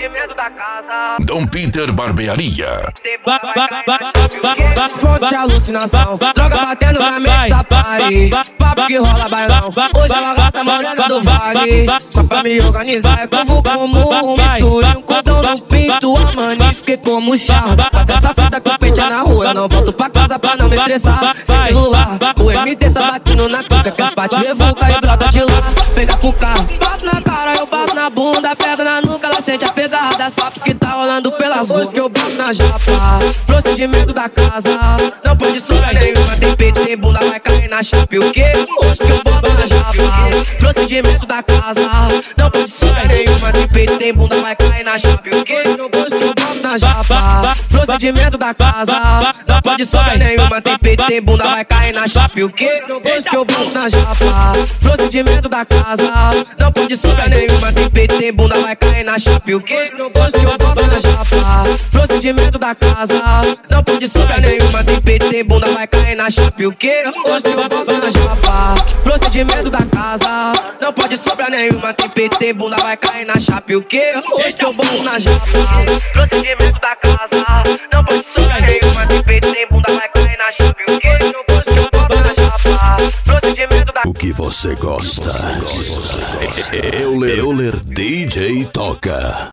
procedimento da casa. Dom Peter Barbearia. Fonte de alucinação, droga batendo na mente da party. Papo que rola bailão, hoje ela gasta a morena do vale. Só pra me organizar é como missura e um cordão no pinto. A mani fiquei como charme. Faz essa fita que eu pentear na rua, eu não volto pra casa pra não me estressar. Sem celular, o MT tá batendo na cuca, que as partes revuca e brota de lá. Vem cá pro carro, bato na cara, eu bato na bunda, pego na nuca, ela sente as pegadas. Sabe que tá rolando pela voz que eu bato na japa. Procedimento da casa, não pode sobrar nenhuma. Tem peito, tem bunda, vai cair na chapa. E o que? Hoje que eu boto na japa. Procedimento da casa, não pode sobrar nenhuma. Tem peito, tem bunda, vai cair na chapa. E o que? Hoje que eu boto na japa. Procedimento da casa, não pode sobrar nenhuma. Tem peito, tem bunda, vai cair na chapa. E o que? Hoje que eu boto na japa. Procedimento da casa, não pode sobrar nenhuma. Tem peito, tem bunda, vai cair na chapa. E o que? Hoje que eu boto na japa. Procedimento da casa, não pode sobrar nenhuma. Tem peito, tem bunda, vai cair na chapa. E o que? Hoje que eu boto na japa. Procedimento da casa, não pode sobrar nenhuma. Tem peito, tem bunda, vai cair na chapa. E o que? Hoje que eu boto na japa. Procedimento da casa, não pode sobrar nenhuma. Tem peito, tem bunda, vai cair na chapa. E o que? Hoje que eu boto na japa. Procedimento da O que você gosta? Euler DJ toca.